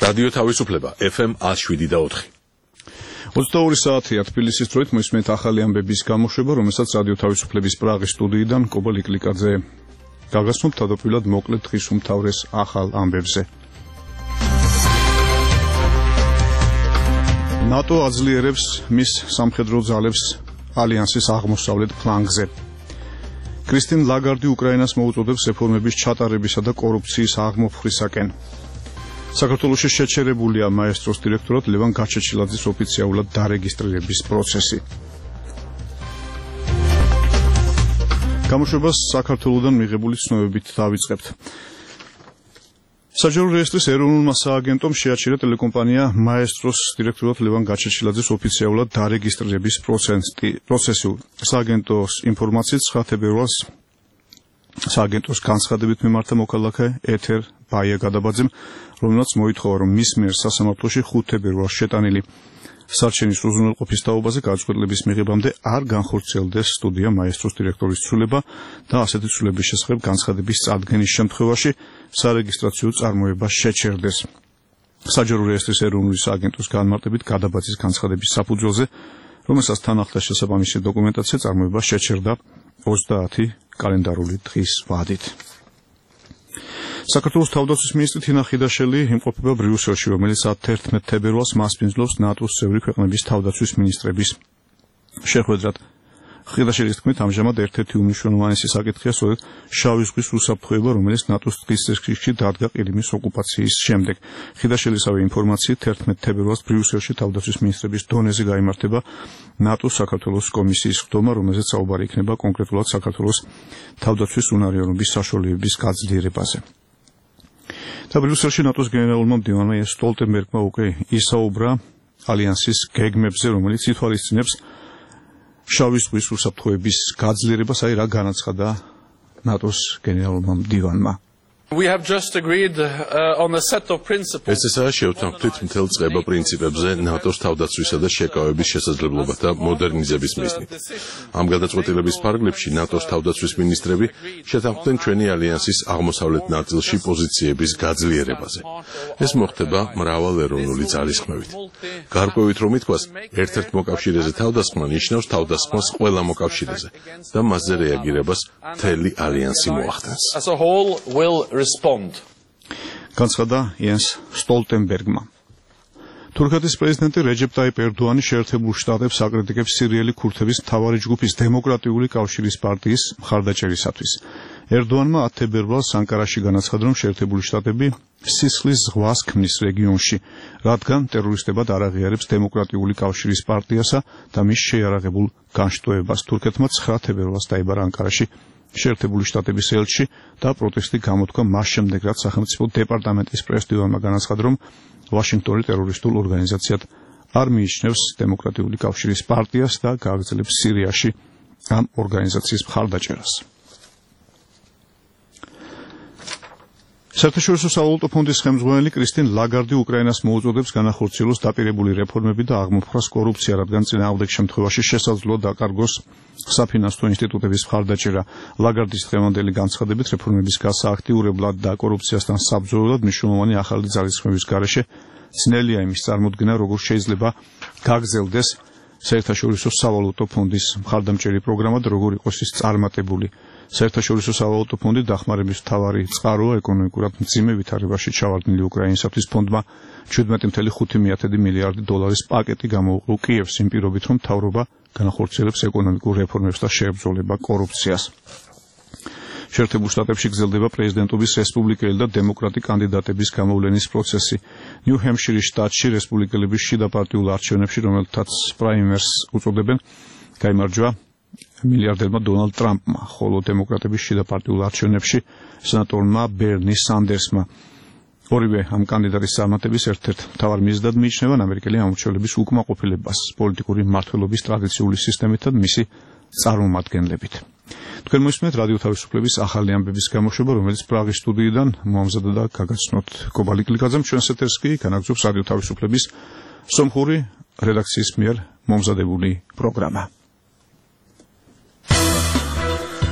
რადიო თავისუფლება FM 107.4. 22 საათია თბილისის დროით მოისმენთ ახალი ამბების გამოშვება, რომელსაც რადიო თავისუფლების პრაღის სტუდიიდან კობა ლიკლიკაძე გაგაცნობთ თავდაპირველად მოკლედ დღის უმთავრეს ახალ ამბებზე. ნატო აძლიერებს მის სამხედრო ძალებს ალიანსის აღმოსავლეთ ფლანგზე. კრისტინ ლაგარდი უკრაინას მოუწოდებს რეფორმების ჩატარებისა და კორუფციის აღმოფხვისაკენ. საქართველოში შეჩერებულია მაესტროს დირექტორად ლევან გაჩეჩილაძის ოფიციალურად დარეგისტრირების პროცესი. გამოშვებას საქართველოდან მიღებული ცნობებით დავიწყებთ. საჯარო რეესტრის ეროვნულმა სააგენტომ შეაჩერა ტელეკომპანია მაესტროს დირექტორად ლევან გაჩეჩილაძის ოფიციალურად დარეგისტრირების პროცესი. სააგენტოს ინფორმაციით 9 თებერვალს სააგენტოს განცხადებით მიმართა მოქალაქე ეთერ ბაია გადაბაძემ, რომელსაც მოითხოვა, რომ მის მიერ სასამართლოში 5 თებერვალს შეტანილი სარჩენის უზრუნველყოფის თაობაზე გადაწყვეტილების მიღებამდე არ განხორციელდეს სტუდია მაესტროს დირექტორის ცვლილება და ასეთი ცვლილების შესახებ განცხადების წარდგენის შემთხვევაში სარეგისტრაციო წარმოება შეჩერდეს. საჯარო რეესტრის ეროვნული სააგენტოს განმარტებით გადაბაძის განცხადების საფუძველზე, რომელსაც თან ახლდა შესაბამისი დოკუმენტაცია, წარმოება შეჩერდა 30 კალენდარული დღის ვადით. საქართველოს თავდაცვის მინისტრი თინა ხიდაშელი იმყოფება ბრიუსელში, რომელიც 11 თებერვალს მასპინძლობს ნატოს წევრი ქვეყნების თავდაცვის მინისტრების შეხვედრად. ხიდაშელის თქმით, ამჟამად ერთ-ერთი უმნიშვნელოვანესი საკითხია სწორედ შავი ზღვის უსაფრთხოება, რომელიც ნატოს ტყის წესრიგში დადგა ყირიმის ოკუპაციის შემდეგ. ხიდაშელისავე ინფორმაციით 11 თებერვალს ბრიუსელში თავდაცვის მინისტრების დონეზე გაიმართება ნატოს საქართველოს კომისიის ხდომა, რომელზეც საუბარი იქნება კონკრეტულად საქართველოს თავდაცვის უნარიანობის საშუალებების გაძლიერებაზე. და ბრიუსელში ნატოს გენერალურმა მდივანმა იენს სტოლტენბერგმა უკვე ისაუბრა ალიანსის გეგმებზე, რომელიც ითვალისწინებს შავი ზღვის უსაფრთხოების გაძლიერებას, რა განაცხადა ნატოს გენერალურმა მდივანმა. We have just agreed on a set of principles. ესაა შევთანხმდით მთელ წყება პრინციპებზე ნატოს თავდაცვისა და შეკავების შესაძლებლობათა მოდერნიზების მიზნით. ამ გადაწყვეტილების ფარგლებში ნატოს თავდაცვის მინისტრები შეთანხმდნენ ჩვენი ალიანსის აღმოსავლეთ ნაწილში პოზიციების გაძლიერებაზე. ეს მოხდება მრავალეროვნული ძალისხმევით. გარკვევით რომ ითქვას, ერთ-ერთ მოკავშირეზე თავდასხმა ნიშნავს თავდასხმას ყველა მოკავშირეზე და მასზე რეაგირებას მთელი ალიანსი მოახდენს. As a whole will respond. განცხადა იენს სტოლტენბერგმა. თურქეთის პრეზიდენტი რეჯეპ ტაიპ ერდოანი შეერთებულ შტატებს აკრიტიკებს სირიელი ქურთების მთავარი ჯგუფის დემოკრატიული კავშირის პარტიის მხარდაჭერისათვის. ერდოანმა 10 თებერვალს ანკარაში განაცხადა, რომ შეერთებული შტატები სისხლის ზღვას ქმნის რეგიონში, რადგან ტერორისტებად არ აღიარებს დემოკრატიული კავშირის პარტიასა და მის შეიარაღებულ განშტოებას. თურქეთმა 9 თებერვალს დაიბარა ანკარაში შეერთებული შტატების ელჩი და პროტესტი გამოთქვა მას შემდეგ, რაც სახელმწიფო დეპარტამენტის პრეს-დივანმა განაცხადა, რომ ვაშინგტონი ტერორისტულ ორგანიზაციად არ მიიჩნევს დემოკრატიული კავშირის პარტიას და გააგრძელებს სირიაში ამ ორგანიზაციის მხარდაჭერას. საერთაშორისო სავალუტო ფონდის ხელმძღვანელი კრისტინ ლაგარდი უკრაინას მოუწოდებს განახორციელოს დაპირებული რეფორმები და აღმოფხვრას კორუფცია, რადგან წინააღმდეგ შემთხვევაში შესაძლოა დაკარგოს საფინანსო ინსტიტუტების მხარდაჭერა. ლაგარდის დღევანდელი განცხადებით რეფორმების გასააქტიურებლად და კორუფციასთან საბრძოლველად მნიშვნელოვანი ახალი ძალისხმევის გარეშე ძნელია იმის წარმოდგენა, როგორ შეიძლება გაგრძელდეს საერთაშორისო სავალუტო ფონდის მხარდამჭერი პროგრამა და როგორ იყოს ის წარმატებული. საერთაშორისო სავალუტო ფონდი დახმარების მთავარი წყაროა ეკონომიკურად მძიმე ვითარებაში ჩავარდნილი უკრაინისათვის. ფონდმა 17.5 მილიარდი დოლარის პაკეტი გამოუყო კიევს იმ პირობით, რომ მთავრობა განახორციელებს ეკონომიკურ რეფორმებს და შეებრძოლება კორუფციას. შეერთებულ შტატებში გრძელდება პრეზიდენტობის რესპუბლიკელი და დემოკრატი კანდიდატების გამოვლენის პროცესი. ნიუ-ჰემპშირის შტატში რესპუბლიკელების შიდა პარტიულ არჩევნებში, რომელთაც პრაიმერს უწოდებენ, გაიმარჯვა მილიარდერმა დონალდ ტრამპმა, ხოლო დემოკრატების შიდა პარტიულ არჩევნებში სენატორმა ბერნი სანდერსმა. ორივე ამ კანდიდატის წარმატების ერთ-ერთ მთავარ მიზნად მიიჩნევენ ამერიკელი ამორჩევლების უკმაყოფილებას პოლიტიკური მმართველობის ტრადიციული სისტემით და მისი წარმომადგენლებით. თქვენ მოისმენთ რადიო თავისუფლების ახალი ამბების გამოშვება, რომელიც პრაღის სტუდიიდან მომზადდა და გაგაცნოთ კობა ლიკლიკაძემ. ჩვენს ეთერს კი განაგრძობს რადიო თავისუფლების სომხური რედაქციის მიერ მომზადებული პროგრამა.